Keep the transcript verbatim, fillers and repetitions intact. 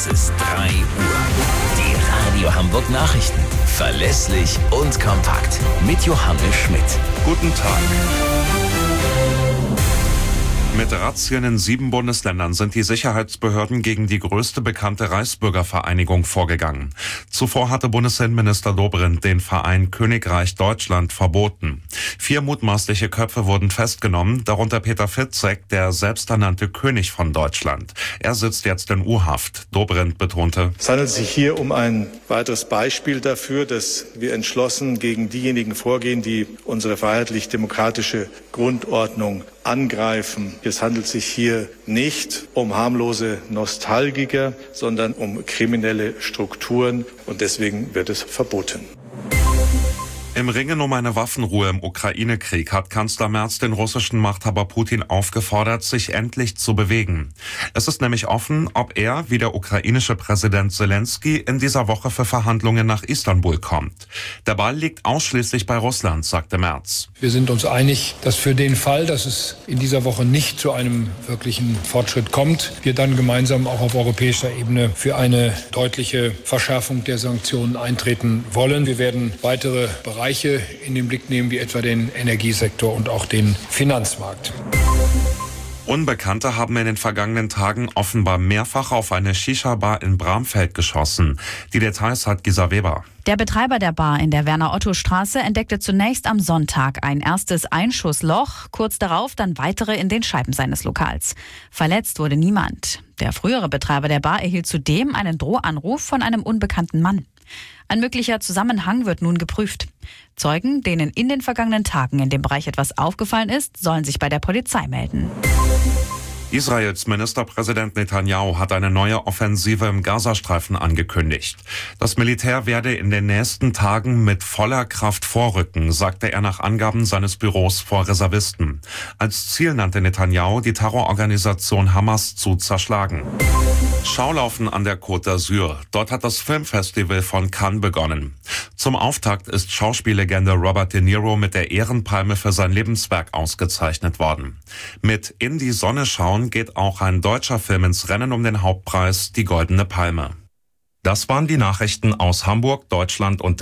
Es ist drei Uhr. Die Radio Hamburg Nachrichten. Verlässlich und kompakt. Mit Johannes Schmidt. Guten Tag. Mit Razzien in sieben Bundesländern sind die Sicherheitsbehörden gegen die größte bekannte Reichsbürgervereinigung vorgegangen. Zuvor hatte Bundesinnenminister Dobrindt den Verein Königreich Deutschland verboten. Vier mutmaßliche Köpfe wurden festgenommen, darunter Peter Fitzek, der selbsternannte König von Deutschland. Er sitzt jetzt in U-Haft. Dobrindt betonte: Es handelt sich hier um ein weiteres Beispiel dafür, dass wir entschlossen gegen diejenigen vorgehen, die unsere freiheitlich-demokratische Grundordnung angreifen. Es handelt sich hier nicht um harmlose Nostalgiker, sondern um kriminelle Strukturen, und deswegen wird es verboten. Im Ringen um eine Waffenruhe im Ukraine-Krieg hat Kanzler Merz den russischen Machthaber Putin aufgefordert, sich endlich zu bewegen. Es ist nämlich offen, ob er, wie der ukrainische Präsident Zelensky, in dieser Woche für Verhandlungen nach Istanbul kommt. Der Ball liegt ausschließlich bei Russland, sagte Merz. Wir sind uns einig, dass für den Fall, dass es in dieser Woche nicht zu einem wirklichen Fortschritt kommt, wir dann gemeinsam auch auf europäischer Ebene für eine deutliche Verschärfung der Sanktionen eintreten wollen. Wir werden weitere Bereiche Bereiche in den Blick nehmen, wie etwa den Energiesektor und auch den Finanzmarkt. Unbekannte haben in den vergangenen Tagen offenbar mehrfach auf eine Shisha-Bar in Bramfeld geschossen. Die Details hat Gisa Weber. Der Betreiber der Bar in der Werner-Otto-Straße entdeckte zunächst am Sonntag ein erstes Einschussloch, kurz darauf dann weitere in den Scheiben seines Lokals. Verletzt wurde niemand. Der frühere Betreiber der Bar erhielt zudem einen Drohanruf von einem unbekannten Mann. Ein möglicher Zusammenhang wird nun geprüft. Zeugen, denen in den vergangenen Tagen in dem Bereich etwas aufgefallen ist, sollen sich bei der Polizei melden. Israels Ministerpräsident Netanyahu hat eine neue Offensive im Gazastreifen angekündigt. Das Militär werde in den nächsten Tagen mit voller Kraft vorrücken, sagte er nach Angaben seines Büros vor Reservisten. Als Ziel nannte Netanyahu, die Terrororganisation Hamas zu zerschlagen. Schaulaufen an der Côte d'Azur. Dort hat das Filmfestival von Cannes begonnen. Zum Auftakt ist Schauspiellegende Robert De Niro mit der Ehrenpalme für sein Lebenswerk ausgezeichnet worden. Mit In die Sonne schauen geht auch ein deutscher Film ins Rennen um den Hauptpreis, die Goldene Palme. Das waren die Nachrichten aus Hamburg, Deutschland und